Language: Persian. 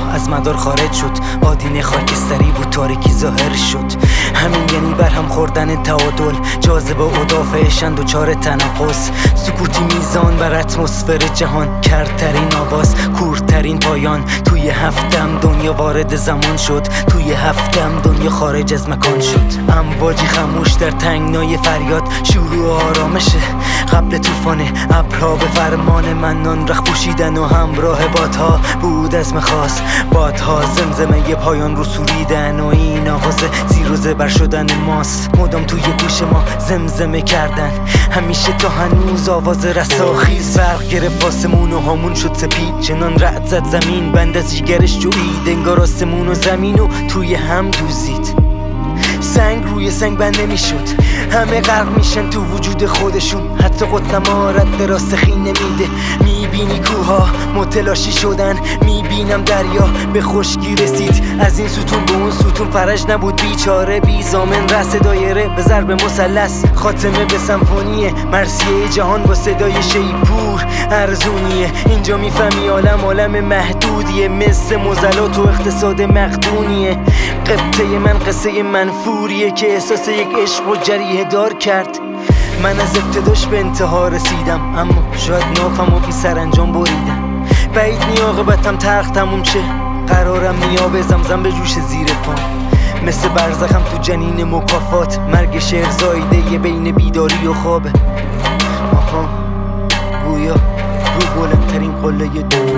از مدار خارج شد. آدینه خاکستری بود، تاریکی ظاهر شد. همین یعنی برهم خوردن تعادل. جاذبه و دافعشن دوچار تناقض. سکوتی میزان بر اتمسفر جهان. کردترین آواز، کورترین پایان. توی هفتم دنیا وارد زمان شد. توی هفتم دنیا خارج از مکان شد. امواجی خموش در تنگنای فریاد. شروع آرامشه قبل طوفانه. ابرها به فرمان منان رخ پوشیدن و همراه بادها بود از مخواست. بادها زمزمه پایان رو سوریدن و این آغاز زیر و زبر شدن ماست. مدام توی گوش ما زمزمه کردن، همیشه تا هنوز آواز رساخیز. برق گرفت آسمون و هامون شد سپید. چنان رعد زد زمین بند از جیگرش جوید. انگار آسمون و زمین و توی هم دوزید. سنگ روی سنگ بند نمیشد. همه غرق میشن تو وجود خودشون. حتی قطنما رد به راست خین نمیده. میبینی کوها متلاشی شدن. میبینم دریا به خشکی رسید. از این ستون به اون ستون فرج نبود. بیچاره بی زامن رأس دایره به ضرب مثلث. خاتمه به سمفونیه مرثیه جهان با صدای شیپور ارزونیه. اینجا میفهمی عالم محدودیه. مثل مزلات و اقتصاد مقدونیه. قبطه من قصه منفوریه که احساس یک عشق و جریه دار کرد. من از ابتداش به انتها رسیدم، اما شاید نافم و بی سرانجام بریدم. بعید نی عاقبتم تلخ تموم شه. قرارم نیاب زمزم به جوش زیر پام. مثل برزخم تو جنین مکافات. مرگ شعر زایده یه بین بیداری و خوابه. آها گویا رو بلندترین قله دنیا.